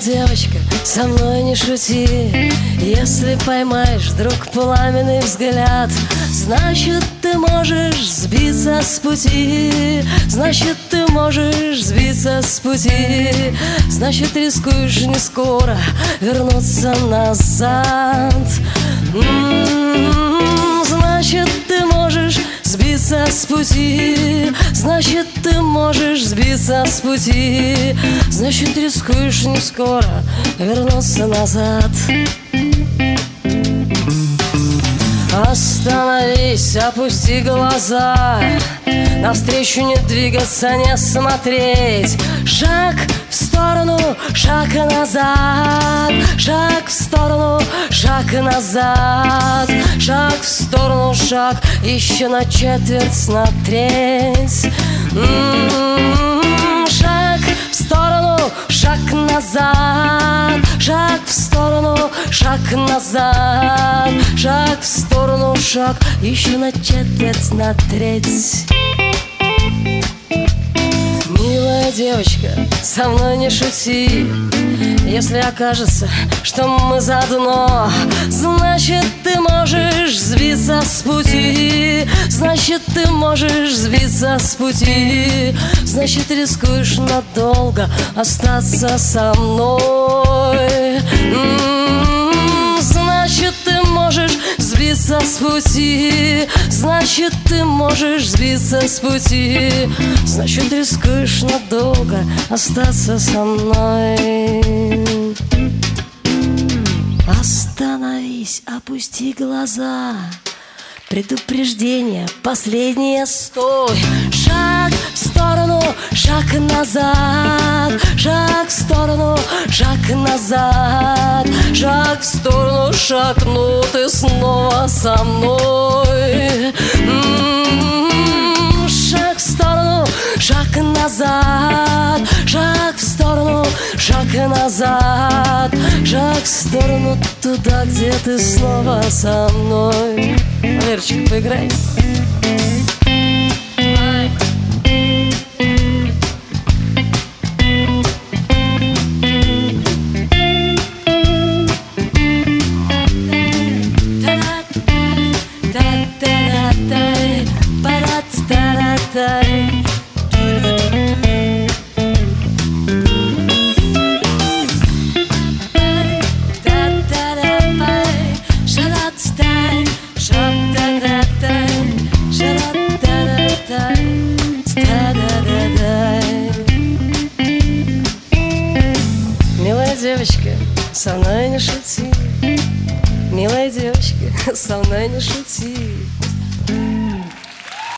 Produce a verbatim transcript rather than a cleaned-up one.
девочка, со мной не шути. Если поймаешь вдруг пламенный взгляд, значит, ты можешь сбиться с пути. Значит, ты можешь сбиться с пути. Значит, рискуешь не скоро вернуться назад. М-м-м, значит, ты можешь сбиться с пути. Значит, ты можешь сбиться с пути. Значит, рискуешь не скоро вернуться назад. Остановись, опусти глаза, навстречу не двигаться, не смотреть. Шаг в сторону, шаг назад. Шаг в сторону, шаг назад. Шаг в сторону, шаг еще на четверть, на треть. М-м-м, шаг в сторону, шаг назад. Шаг в сторону, шаг назад. Шаг в сторону, шаг еще на четверть, на треть. Милая девочка, со мной не шути. Если окажется, что мы заодно, значит, ты можешь сбиться с пути. Значит, ты можешь сбиться с пути. Значит, рискуешь надолго остаться со мной. М-м-м, значит, ты можешь сбиться с пути. Значит, ты можешь сбиться с пути. Значит, рискуешь надолго остаться со мной. Остановись, опусти глаза. Предупреждение, последнее, стой. Шаг в сторону, шаг назад. Шаг в сторону, шаг назад. Шаг в сторону, шаг, ну ты снова со мной. М-м-м, шаг в сторону, шаг назад. Шаг в сторону, шаг назад. Шаг в сторону туда, где ты снова со мной. Валерочка, поиграй. Милая девочка, со мной не шути. Милая девочка, со мной не шути.